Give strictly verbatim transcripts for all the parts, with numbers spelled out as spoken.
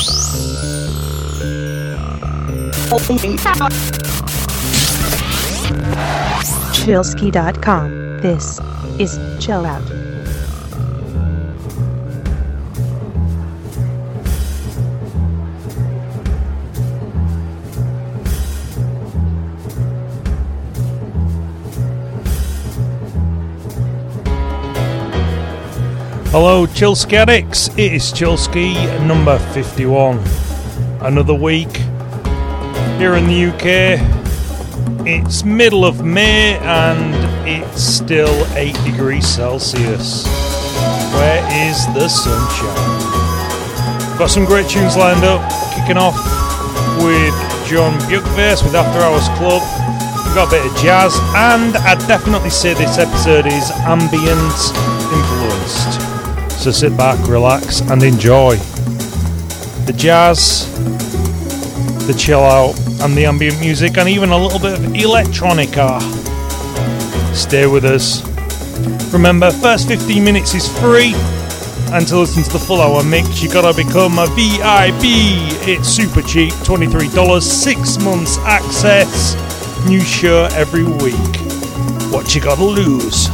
Chillski dot com. This is Chill Out. Hello Chillski addicts, it is Chillski number fifty-one. Another week here in the U K. It's middle of May and it's still eight degrees Celsius. Where is the sunshine? Got some great tunes lined up, kicking off with John Bukvase with After Hours Club. We've got a bit of jazz, and I'd definitely say this episode is ambient influenced. So sit back, relax and enjoy the jazz, the chill out and the ambient music, and even a little bit of electronica. Stay with us. Remember, first fifteen minutes is free, and to listen to the full hour mix you gotta become a V I P. It's super cheap, twenty-three dollars, six months access, new show every week. What you gotta lose?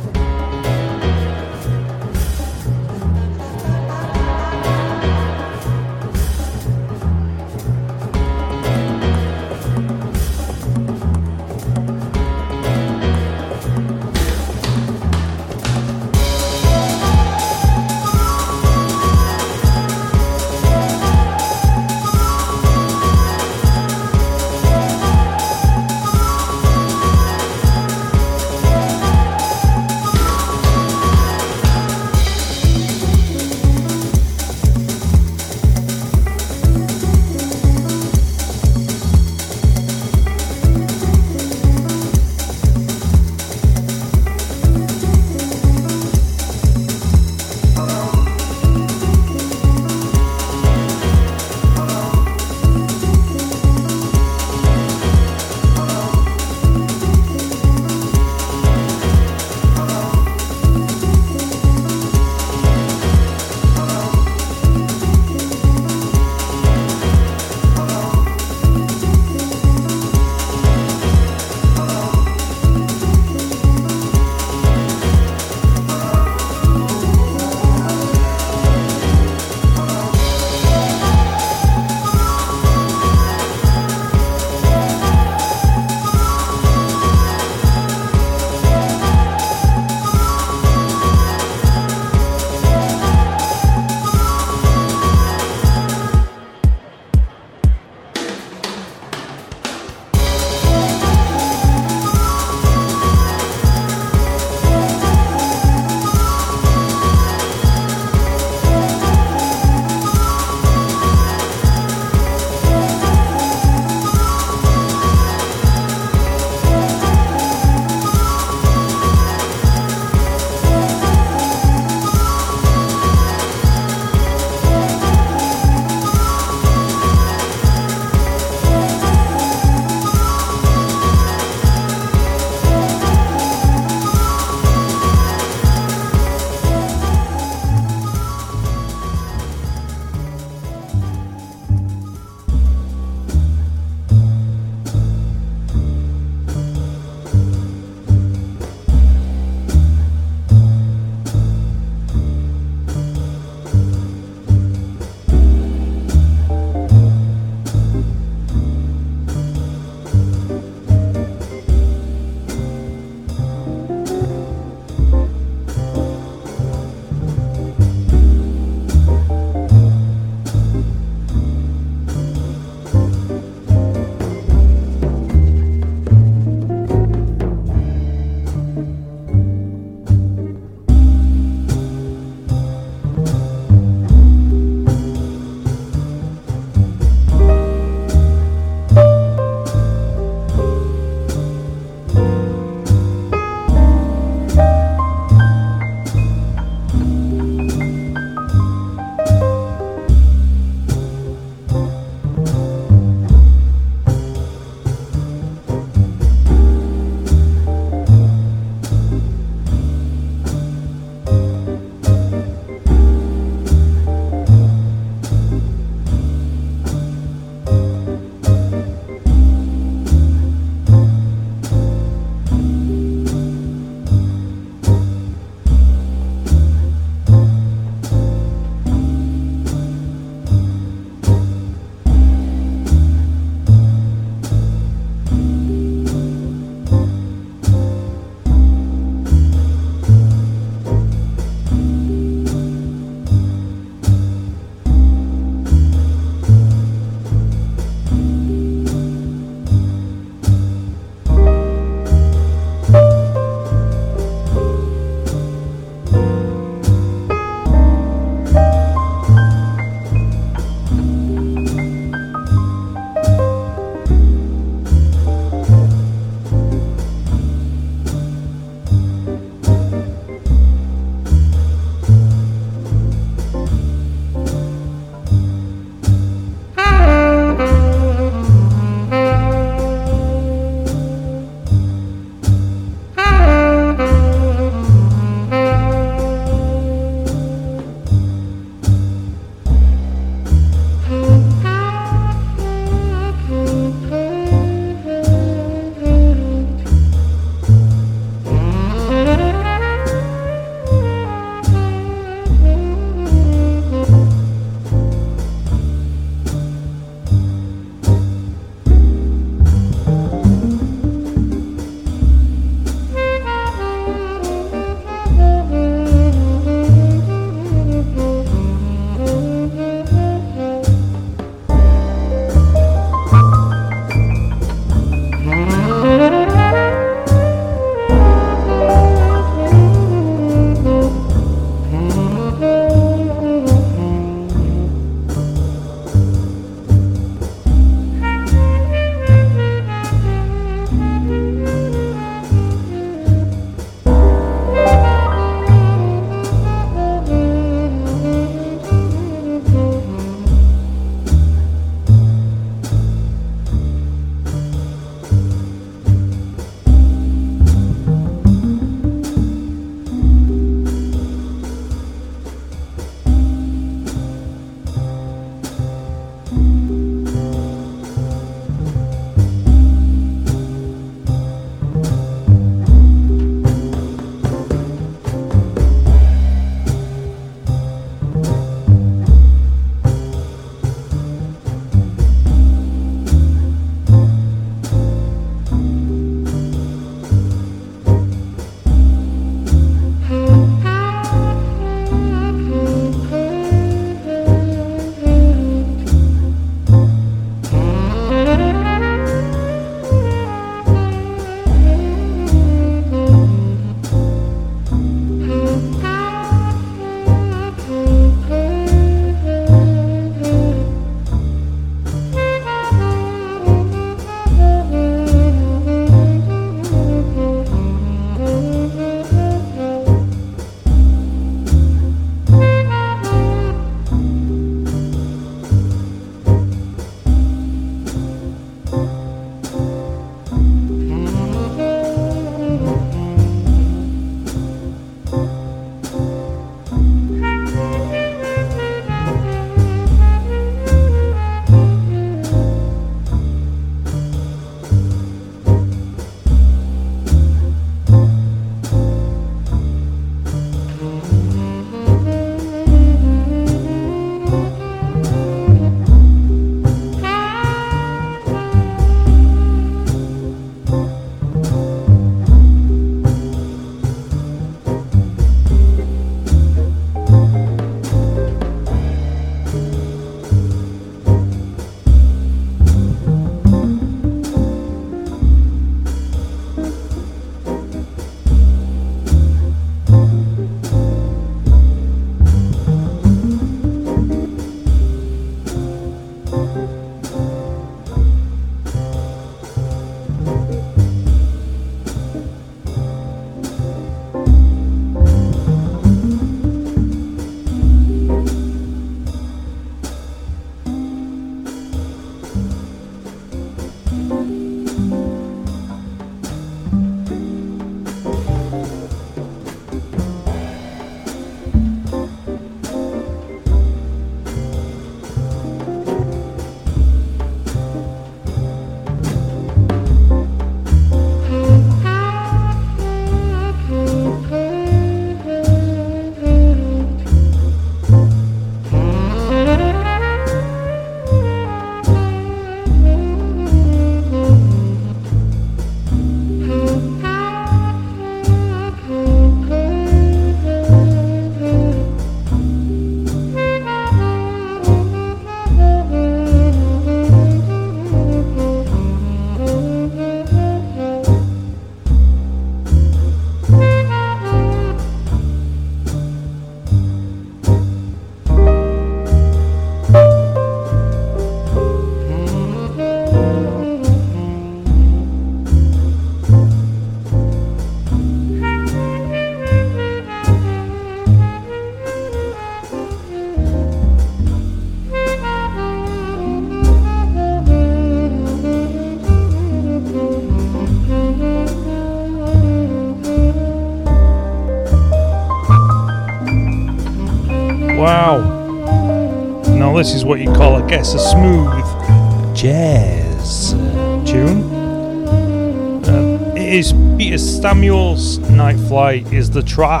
Wow. Now this is what you call, I guess, a smooth jazz uh, tune. Uh, it is Peter Samuel's Night Flight is the track.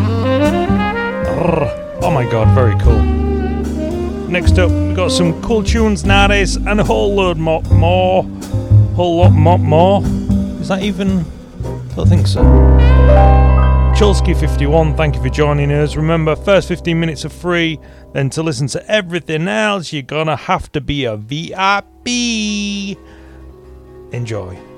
Oh my god, very cool. Next up, we've got some cool tunes nowadays and a whole load more. more whole lot more. more. Is that even? I don't think so. Chulsky fifty-one, thank you for joining us. Remember, first fifteen minutes are free. Then to listen to everything else, you're gonna have to be a V I P. Enjoy.